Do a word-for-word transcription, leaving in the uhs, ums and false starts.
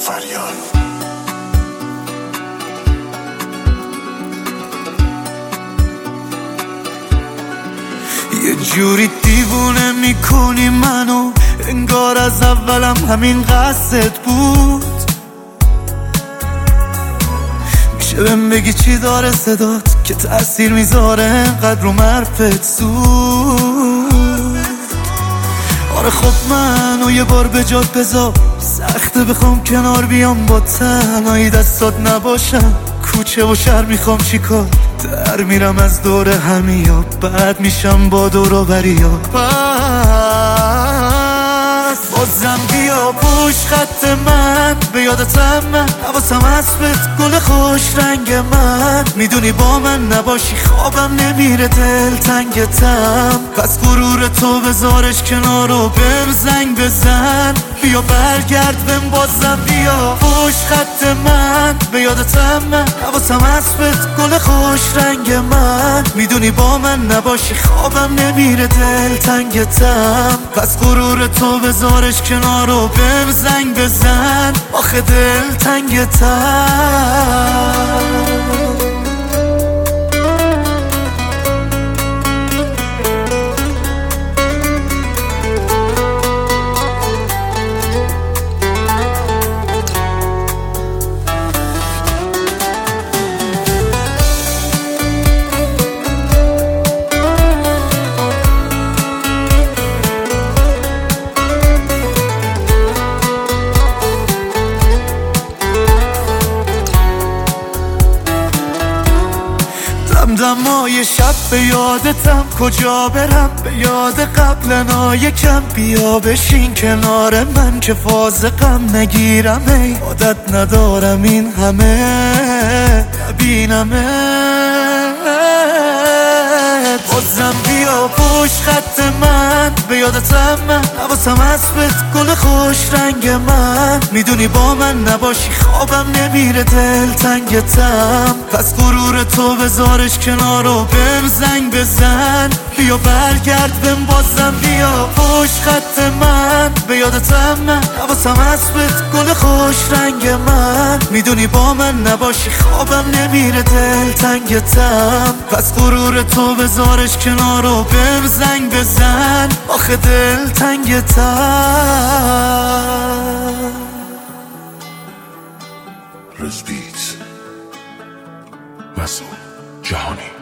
فریاد. یه جوری دیوونه میکنی منو، انگار از اولم همین قصدت بود. میشه بهم بگی چی داره صدات که تأثیر میذاره انقدر رو مرفت زود؟ آره خب منو یه بار به جات بذار، سخته بخوام کنار بیام با تنهایی دستات نباشم. کوچه و شهر میخوام چیکار، در میرم از دور همیا، بعد میشم با دور و بریا. پس بازم بیا پوش خط من، به یادتم من حواسم هست بهت گل خوش رنگ من. میدونی با من نباشی خوابم نمیره، دل تنگتم. پس غرور تو بذارش کنار و بهم زنگ بزن، بیا برگرد بهم بازم بیا پوش خط من، به یادتم من حواسم هست بهت گل خوش رنگ من. میدونی با من نباشی خوابم نمیره، دل تنگتم. پس غرور تو بذارش کنار و بهم زنگ بزن، آخه دل تنگتم. دمای شب به یادتم، کجا برم به یاد قبلنا یکم. بیا بشین کنار من که فاز غم نگیرم، ای عادت ندارم این همه نبینمت. بازم بیا پوش خط من، به یادتم من حواسم هست بهت گل خوش رنگ من. میدونی با من نباشی خوابم نمیره، دل تنگتم. پس غرور تو بذارش کنار و بهم زنگ بزن، بیا برگرد بهم بازم بیا پوش خط من. به یادتم من حواسم هست بهت گل خوش رنگ من. میدونی با من نباشی خوابم نمیره، دل تنگتم. پس غرور تو بذارش کنار و بهم زنگ بزن، آخه دل تنگتم. رزبیت مسئول جهانی.